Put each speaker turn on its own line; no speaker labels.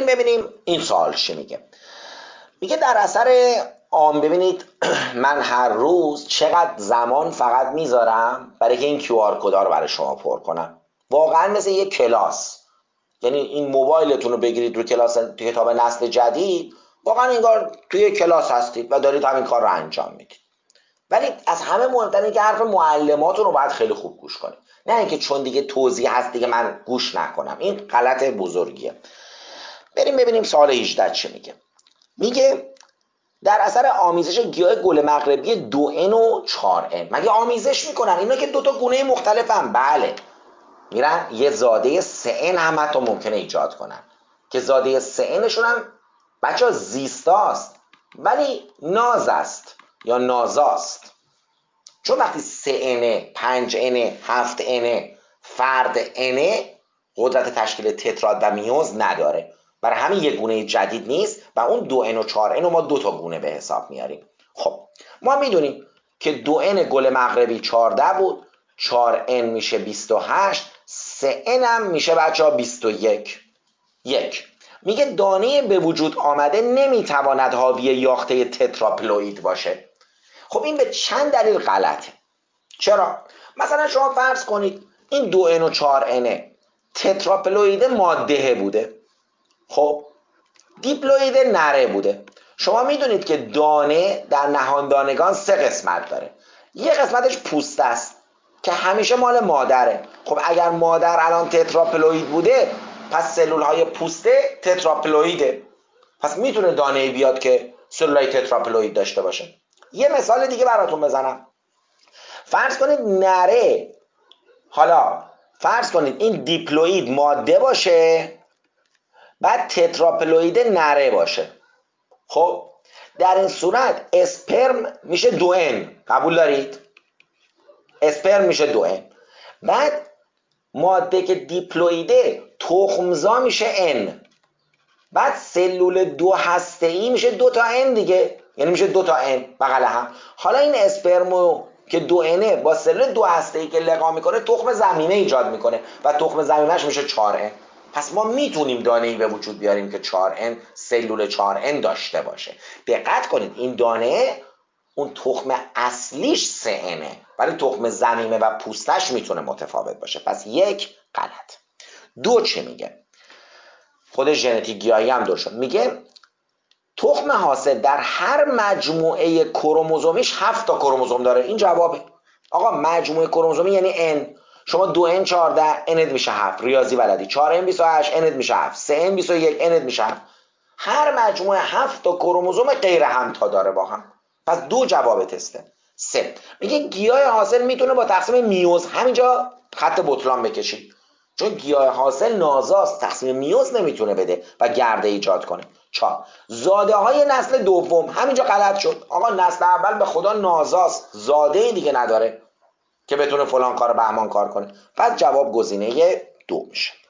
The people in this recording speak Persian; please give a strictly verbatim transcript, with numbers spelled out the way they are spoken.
بریم ببینیم این سوال چی میگه. میگه در اثر عام ببینید من هر روز چقدر زمان فقط میذارم برای که این کیو آر کد رو برای شما پر کنم. واقعا مثل یک کلاس، یعنی این موبایلتون رو بگیرید رو کلاس تو کتاب نسل جدید، واقعا انگار توی کلاس هستید و دارید همین کار رو انجام میدید. ولی از همه مهمتر اینه که حرف معلماتون رو باید خیلی خوب گوش کنید، نه اینکه چون دیگه توضیح هست دیگه من گوش نکنم. این غلط بزرگیه. بریم ببینیم سوال هجده چه میگه. میگه در اثر آمیزش گیاه گل مغربی دو ان و چهار ان. مگه آمیزش میکنن اینا که دو تا گونه مختلفن؟ بله، میرن یه زاده سه ان هم حتی ممکنه ایجاد کنن که زاده سه انشون هم بچه ها زیستاست ولی ناز است یا نازاست. چون وقتی سه ان، پنج ان، هفت ان فرد ان قدرت تشکیل تتراد و میوز نداره، برای همین یک گونه جدید نیست و اون دو ان و چهار ان ما دو تا گونه به حساب میاریم. خب ما میدونیم که دو ان گل مغربی چهارده بود، چهار ان میشه بیست و هشت، سه ان هم میشه بچه ها بیست و یک. یک میگه دانه به وجود آمده نمیتواند حاوی یاخته تتراپلوید باشه. خب این به چند دلیل غلطه. چرا؟ مثلا شما فرض کنید این دو ان و چهار ان تتراپلوید ماده بوده، خب دیپلوید نره بوده. شما میدونید که دانه در نهاندانگان سه قسمت داره. یه قسمتش پوست است که همیشه مال مادره. خب اگر مادر الان تتراپلوید بوده پس سلول های پوسته تتراپلویده، پس میتونه دانه بیاد که سلول های تتراپلوید داشته باشه. یه مثال دیگه براتون بزنم. فرض کنید نره، حالا فرض کنید این دیپلوید ماده باشه بعد تتراپلوید نره باشه. خب در این صورت اسپرم میشه دو ان، قبول دارید؟ اسپرم میشه دو ان. بعد ماده که دیپلویده تخمزا میشه ان، بعد سلول دو هسته ای میشه دو تا ان دیگه، یعنی میشه دو تا ان بغل هم. حالا این اسپرمو که دو انه با سلول دو هسته ای که لقا میکنه تخم زمینه ایجاد میکنه و تخم زمینهش میشه چهار ان. پس ما میتونیم دانه ای به وجود بیاریم که چهار ان سلول چهار ان داشته باشه. دقت کنید این دانه اون تخم اصلیش سه انه ولی تخم زمینه و پوستش میتونه متفاوت باشه. پس یک غلط. دو چه میگه؟ خود ژنتیک گیاهی هم دور شد. میگه تخم حاصل در هر مجموعه کروموزومیش هفت تا کروموزوم داره. این جوابه. آقا مجموعه کروموزومی یعنی ان. شما دو ان چهارده انت میشه هفت، ریاضی بلدی. چهار ان بیست و هشت انت میشه هفت، سه ان بیست و یک انت میشه هفت. هر مجموعه هفت تا کروموزوم غیر همتا داره با هم. پس دو جواب تسته. سه میگه گیاه حاصل میتونه با تقسیم میوز، همینجا خط بطلان بکشید چون گیاه حاصل نازاست، تقسیم میوز نمیتونه بده و گرده ایجاد کنه. چهار زاده های نسل دوم، همینجا غلط شد. آقا نسل اول به خدا نازاست، زاده ای دیگه نداره که بتونه فلان کار بهمان کار کنه. پس جواب گزینه دو میشه.